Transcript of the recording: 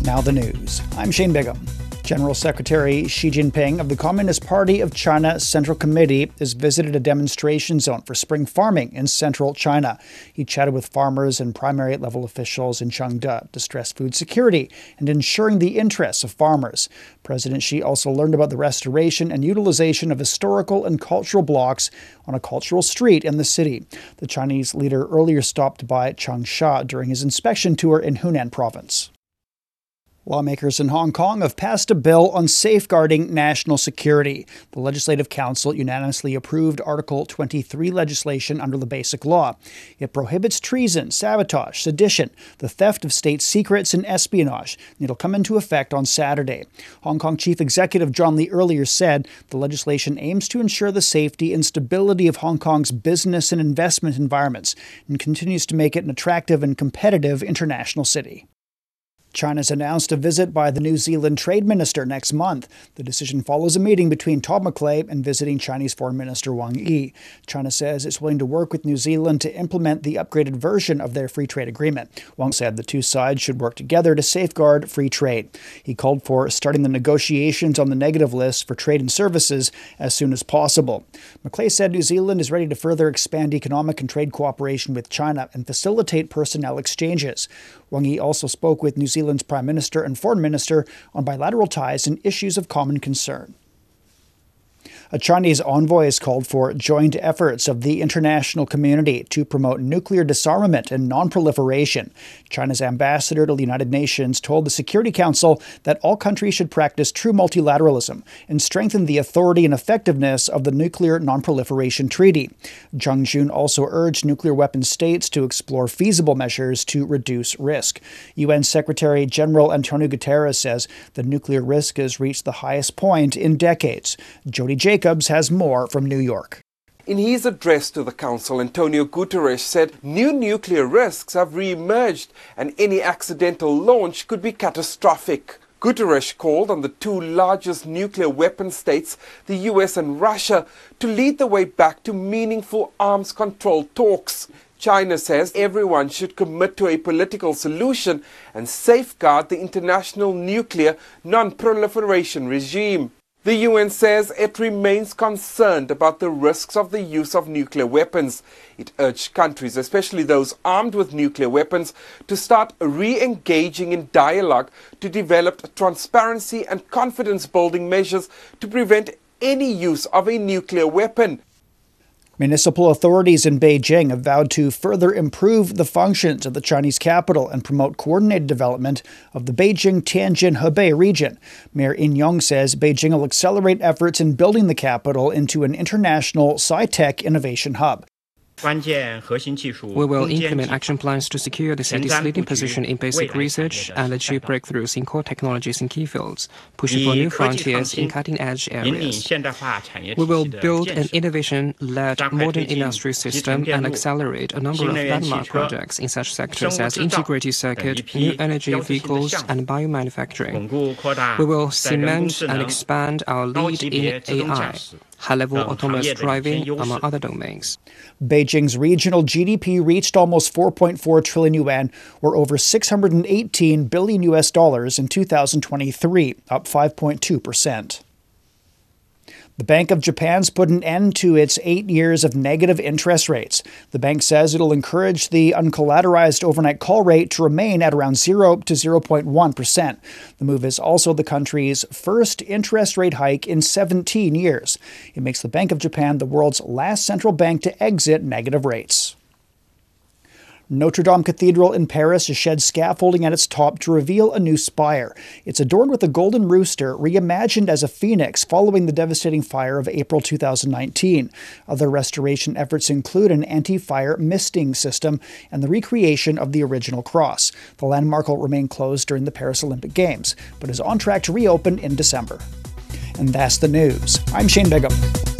Now the news. I'm Shane Bigham. General Secretary Xi Jinping of the Communist Party of China Central Committee has visited a demonstration zone for spring farming in central China. He chatted with farmers and primary level officials in Chengde to stress food security and ensuring the interests of farmers. President Xi also learned about the restoration and utilization of historical and cultural blocks on a cultural street in the city. The Chinese leader earlier stopped by Changsha during his inspection tour in Hunan province. Lawmakers in Hong Kong have passed a bill on safeguarding national security. The Legislative Council unanimously approved Article 23 legislation under the Basic Law. It prohibits treason, sabotage, sedition, the theft of state secrets, and espionage. It'll come into effect on Saturday. Hong Kong Chief Executive John Lee earlier said the legislation aims to ensure the safety and stability of Hong Kong's business and investment environments and continues to make it an attractive and competitive international city. China's announced a visit by the New Zealand Trade Minister next month. The decision follows a meeting between Todd McClay and visiting Chinese Foreign Minister Wang Yi. China says it's willing to work with New Zealand to implement the upgraded version of their free trade agreement. Wang said the two sides should work together to safeguard free trade. He called for starting the negotiations on the negative list for trade and services as soon as possible. McClay said New Zealand is ready to further expand economic and trade cooperation with China and facilitate personnel exchanges. Wang Yi also spoke with New Zealand's Prime Minister and Foreign Minister on bilateral ties and issues of common concern. A Chinese envoy has called for joint efforts of the international community to promote nuclear disarmament and non-proliferation. China's ambassador to the United Nations told the Security Council that all countries should practice true multilateralism and strengthen the authority and effectiveness of the Nuclear Non-Proliferation Treaty. Zhang Jun also urged nuclear weapon states to explore feasible measures to reduce risk. UN Secretary General Antonio Guterres says the nuclear risk has reached the highest point in decades. Jody Jacobs has more from New York. In his address to the Council, Antonio Guterres said new nuclear risks have re-emerged and any accidental launch could be catastrophic. Guterres called on the two largest nuclear weapon states, the US and Russia, to lead the way back to meaningful arms control talks. China says everyone should commit to a political solution and safeguard the international nuclear non-proliferation regime. The UN says it remains concerned about the risks of the use of nuclear weapons. It urged countries, especially those armed with nuclear weapons, to start re-engaging in dialogue to develop transparency and confidence-building measures to prevent any use of a nuclear weapon. Municipal authorities in Beijing have vowed to further improve the functions of the Chinese capital and promote coordinated development of the Beijing-Tianjin-Hebei region. Mayor In Yong says Beijing will accelerate efforts in building the capital into an international sci-tech innovation hub. We will implement action plans to secure the city's leading position in basic research and achieve breakthroughs in core technologies and key fields, pushing for new frontiers in cutting-edge areas. We will build an innovation-led modern industry system and accelerate a number of landmark projects in such sectors as integrated circuit, new energy vehicles, and biomanufacturing. We will cement and expand our lead in AI, high-level autonomous driving, among other domains. Beijing's regional GDP reached almost 4.4 trillion yuan, or over $618 billion in 2023, up 5.2%. The Bank of Japan's put an end to its 8 years of negative interest rates. The bank says it'll encourage the uncollateralized overnight call rate to remain at around 0 to 0.1%. The move is also the country's first interest rate hike in 17 years. It makes the Bank of Japan the world's last central bank to exit negative rates. Notre Dame Cathedral in Paris has shed scaffolding at its top to reveal a new spire. It's adorned with a golden rooster, reimagined as a phoenix following the devastating fire of April 2019. Other restoration efforts include an anti-fire misting system and the recreation of the original cross. The landmark will remain closed during the Paris Olympic Games, but is on track to reopen in December. And that's the news. I'm Shane Bigham.